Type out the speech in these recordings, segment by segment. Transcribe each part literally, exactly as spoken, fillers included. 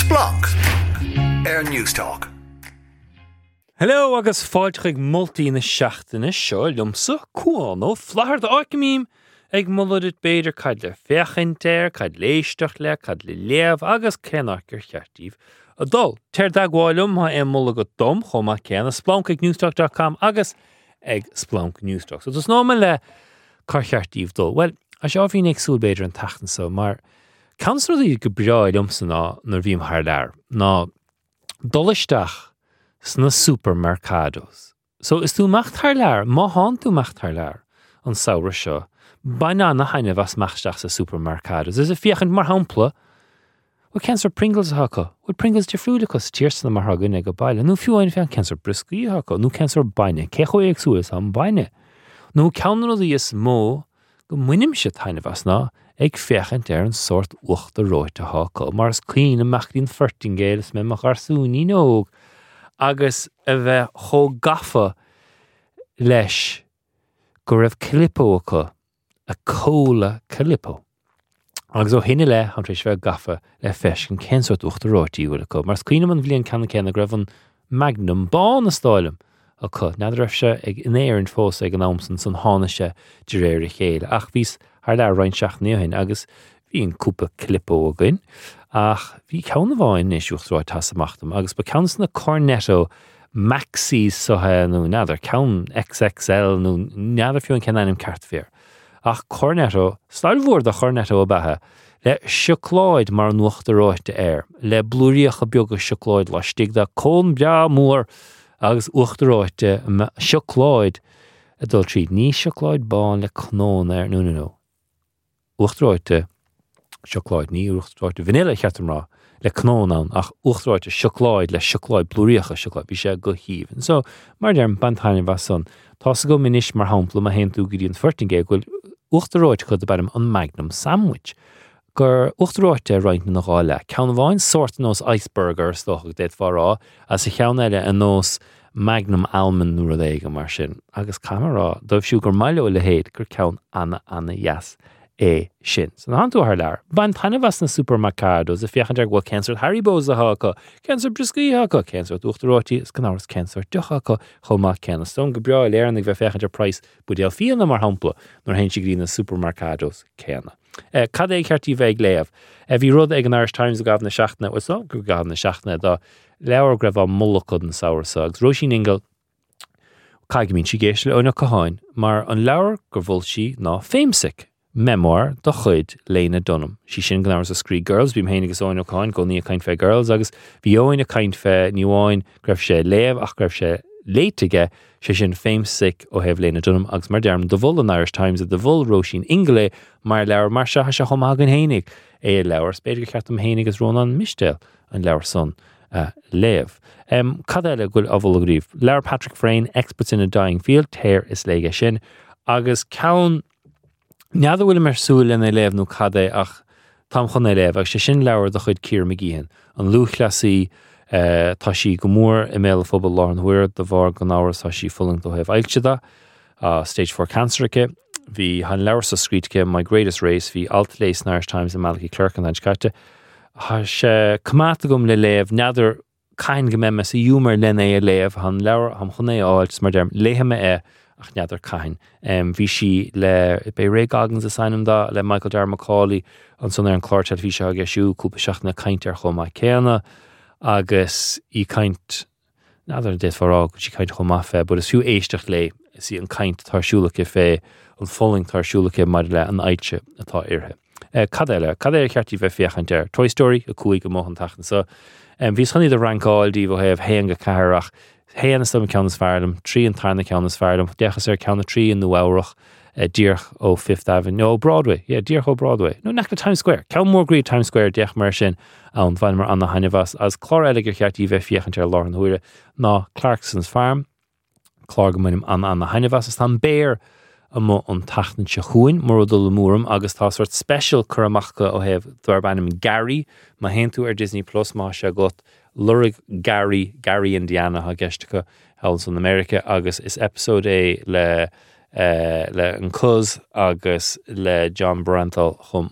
Splunk Air News Talk. Hello, agus fáilteach multi na seachtaine seo lumsa cuano flahar de áicimím ag mulladit beidir cad le fechintéir, cad léisteach le, cad le léamh agus cenachgur cheartíh. A dul, teir dagháilm ha é mulla go dom chomma cena splunk ag newstalk dot com agus ag Splunk Newstalk. So dus nóma le car cheartíh dul. Well, a seo bhín ag súl beidir an tachtan so, mar Council the Gabriel Lumsana Nervim Harlar. No Dolisteach sna supermercados. So is tu macht harlar, ma han tu macht harlar on saura seo. Baina na haine was machtach sa supermercados. Is a fiachend mar hampla. What cancer Pringles haka? What Pringles de frulicus cheers na marhaga nega baile. Nu fiu ein fan cancer brisky haka. Nu cancer baine. Kecho exu is am baine. Nu counter the is mo go minim shit haine was na. Ag fechant er an sort ucht a roite haka. Mars clean and machlin fertingales me macharsuni nog. Agus a bheith cho gafa leis go raibh clippo acu, a cóla clippo. Agus ó hinne le an tríis bheith gafa le feis an censort ucht a roití bhfuil acu. Mars cuiine man bhlion canna cena go raibh an magnum bán a stáilm acu. Nad raibh se ag inéir an fós ag an amsan san hána se de réir a chéile. Ach bhís haar le roin seach níohin agus bhí an cúpa clippo again. Ach, bhí ceanna bháin is ucht roit has amachtam, agus ba ceanna na Cornetto Maxis so ha nó nadidir, ceann X X L nó nadidir fiú an ceannaim cartfér. Ach Cornetto, stáil bhór da Cornetto a bethe, le siocláid mar an ucht a roit air, le blúríoch a beag a siocláid le stig da cón bia mór agus ucht a roit siocláid a dul tríd, ní siocláid bán le cnón air, no no no. Ucht a roit Siocláid ní uchtráid vanilla cheatam rá le cnón an ach uchtráid siocláid le siocláid blúríocha siocláid bhí sé go híomh. So mar dearm bantaine bha son tá sa go minis mar hampla a hen tú gurí an fertingé ghfuil uchtráid chud a barim an Magnum sandwich. Gur uchtráid a roint na gáile. Ceann bháin sort nós iceberger stocha déit farrá as sa cheann eile an nós Magnum almond nuair a léige mar sin. Agus camerará dóibh siú gur maiile le héad gur ceann anna anna yes. E sin. So na hantu har lar. Ban tanna was na supermercados a fiachan der go cancer Haribo's a haka, cancer brisky haka, cancer duchtroti, is canars cancer duchaka, choma canna stone gebra lear and the fiachan der price budel fian na mar hampla, nor hen green na supermercados canna. Eh cade carti veg lev. If you rud ag an Irish Times gav na shachtna was so go gav na shachtna da lewer grev a mullacud and sour sugs. Roisin Ingle caigemin si geisle ona cahain, mar an lewer gurvul si na famesick. Memoir do chuid Lena Dunham. She sin gan hours a scree girls, bím hénigus oin o'cain, go ní a kaint fe girls, agus bhí oin a kaint fe níoin greibh sé léamh ach greibh sé léitige, sé sin famesick ó heh Lena Dunham, agus mar derm do bhul an Irish Times a do bhul Roisin Ingle, mar lewer mar se ha se chomagan hénig, é lewer spéidir cheartam hénig as Ronan Mistel, an lewer son uh, léamh. Um, Cad eile gúil a bhul a gríomh. Lewer Patrick Frayne, experts in a dying field, teir is léige sin, agus caun Neadar bhfuil mar súil in é léamh nó cadé ach tam chun é léamh ag sé sin leabhar do chuid Ciara McGeehan. An luachlasí uh, tá sí go mór i méil phobal lá an huair do bhar go náras tá sí fulling do heh ailteada uh, stage four cancerice. Bhí han leabhar sa scríteach My Greatest Race hí alt léis na Irish Times a Malachy Clerk an ancáte. Tá sé cumata gom le léamh neadar cain go meme sa dúmar lena é léamh han leabhar ham chun é áilt mar derm léhame é ach neadar cain. Um, bhí si le bé Ray Goggins a sainm da le Michael Dar McCauley an son ar an clártead bhí se a geisiú cúpa seach na caint ar chomá céanna agus í caint neadar déit farrá go si caint chomá fé, bud is fiú éisteach le si an caint tarsúlacha fé an fulling tarsúlacha mar le an aitse atá irthe. Uh, cad eile, cad eile ceartí bheith fiachant ar Toy Story a cuaig go móchan tachan. So um, bhís chuní de rankáil dí bh heh héan go caharach Héan is some ceannas fearlam, trí an tarna ceannas fearlam, dechas ar ceanna trí in nuáireach uh, Dearch ó Fifth Avenue, no, Broadway, yeah, Dearch ó Broadway. No, neck Times Square. Ceann mór grí Times Square deach mar sin an bhain mar anna haine vas as chlár eile gur cheartí bheith fiachant ar láran huaire ná Clarkson's Farm, chlár go munim anna anna haine vas is tan béir a mo an tachnan se chuin, mar dul múram agus tá sort special churamachcha ó heh dwarbanim Gary, ma hen tú ar Disney Plus má se got Lurig Gary, Gary Indiana ha geistecha hells in America agus is episode é le uh, le an cuz agus le John Barenthal chum ma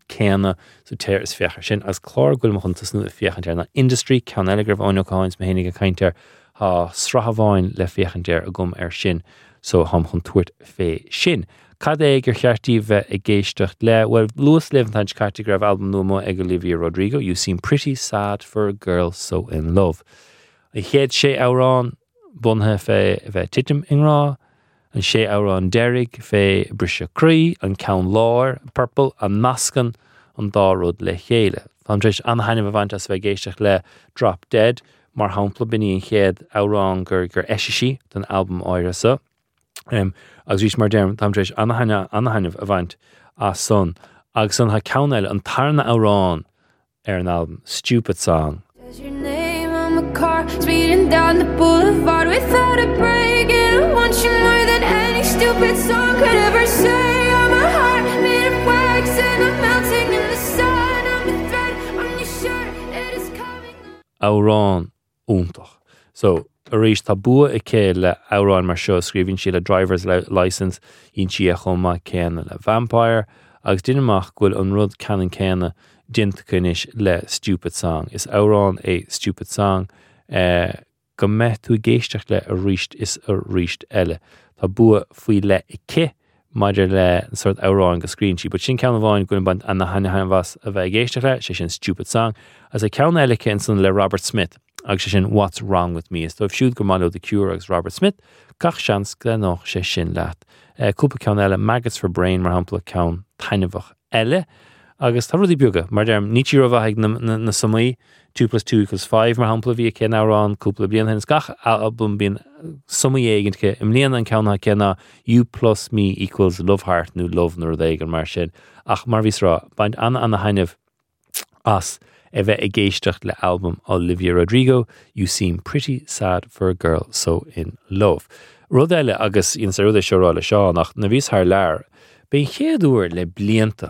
céanna so téir is fechar sin as chlár goil mo chun tasnú fechantéir na industry cean eile gur bháin óáins me hénig a caiintear há srahabháin le fechantéir a gum ar sin so ham chun tuairt fé sin. Cad é gur cheartí bheith i ggéisteach le well Lewis Leventhal cartí grabh album nuamo ag Olivia Rodrigo You Seem Pretty Sad for a Girl So In Love. I chéad sé árán bunthe fé bheith titim inrá an sé árán derig fé brise crí an ceann láir purple an nascan an dárod le chéile. Fam tréis anhainine bhaint as bheith géisteach le Drop Dead mar hampla bini an chéad árán gur gur eisiisi den album áirasa. Um, agus rís mar derm tam tréis anhainine anhainine a bhaint as son agus an ha ceann eile an tarna árán ar an album Stupid Song. Does your name on the car speeding down the boulevard without a break and I want you more than any stupid song could ever say. I'm a heart made of wax and I'm melting in the sun. I'm a thread on your shirt, it is coming Árán úntach. So a rééis tá bua i cé le árán mar seo scríbhíonn sí le driver's license íon si a chuma céanna le Vampire agus duine amach ghfuil an rud ceann céanna dint cunis le Stupid Song. Is árán é Stupid Song uh, go meth tú géisteach le a ríist is a ríist eile. Tá bua faoi le i cé maidir le an sort árán go scríonn si, but sin ceann bháin gúin bant an na haine hain bhas a bheith géisteach le sé sin Stupid Song as a ceann eile cén san le Robert Smith agus sé sin What's Wrong With Me is dóibh siúd gur máilú The Cure agus Robert Smith gach seans go nach sé sin leat. Uh, Cúpa ceann eile Maggots for Brain mar hampla ceann tainmhach eile agus tá rudí beaga mar derm ní tír bhaigh na, na, na samaí two plus two equals five mar hampla bhí cé árán cúpla blian hen gach album bíon samaí éigeantcha im líon an ceanna céna You plus me equals Love Heart nó Love nó dhéigen mar sin ach mar bhís rá baint anna anna hainmh as a bheith i ggéisteach le album Olivia Rodrigo You Seem Pretty Sad for a Girl So In Love. Rud eile agus íon sa rud é seorála seo nach na bhís thar lear ben chéadúir le blianta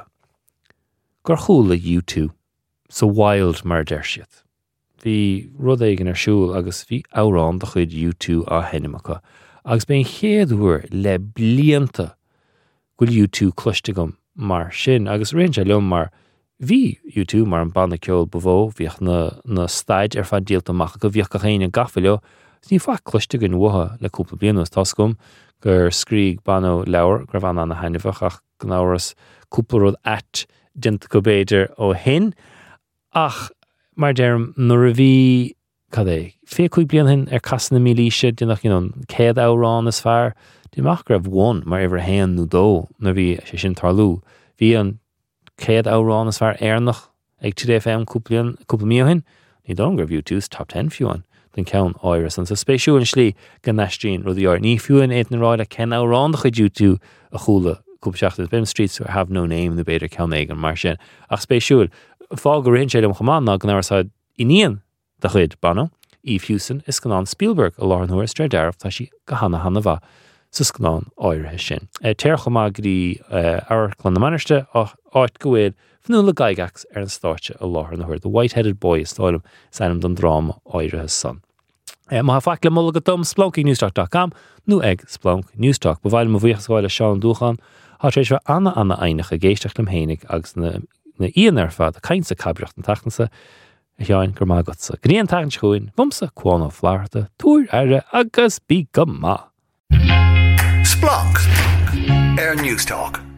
gur chúla U two so wild mar deir siad. Bhí rud éigen ar siúil agus bhí árán do chuid U two á henimimecha agus ben chéadúir le blianta gúil U two cloiste gom mar sin agus réint é leom mar bhí U two mar an banna ceol bhó bhíoch na, na staid ar fad díalta amach go bhíoch go chéine gaffaileo ní fa cloiste gon watha le cúpla blianos tascom gur scríg banó leabhar gur bhana na hainmhach ach gnáras cúpla rud at dint go béidir ó hin ach mar derm nuair a bhí cad é fé chuig blian hin ar casna mílíise dinach you know, céad árán is fearr dimach gur bh one mar iwwer héan nó dó na bhí sé sin tarlú bhí an céad árán is fearr airnach ag two F M cúpla mío hin ní dom gur bhú tús top ten fiúan den ceann áiras an sa spéisiú an slí gan neistín rudí áir ní fiúin éit na ráid a cen árán de chuid U two a chúla cúpseachtas Bim Streets have no name the beidir ceann éigen mar sin ach spéisiúil fá go réint sé am chomán ná gan árasáid iníon de chuid banna Eve Hewson is gan an Spielberg a láir nuair straight dearmh tá si go hanna hanna bha sus gan an áirithe sin. Téir chomá gurí áirchlan na maniste ach áit go bhfuil fnúla gaigachs ar an stáite a láir na huir The White-Headed Boy is stáilm sanam don drama áirithe san. Má fa le mula go dom splonking newstalk dot com nó ag splonk newstalk ba bhhail mo bhuichsáil a seán dúchan há trééis bheith anna anna ainicha géisteach lim hénig agus na, na íon ar fad a caint sa cabriacht an tachtansa a teáin gur má gotsa. Gníon tagan chuin bumsa cuán ó fláirta túir aire agus bí go má. Splunk Air News Talk.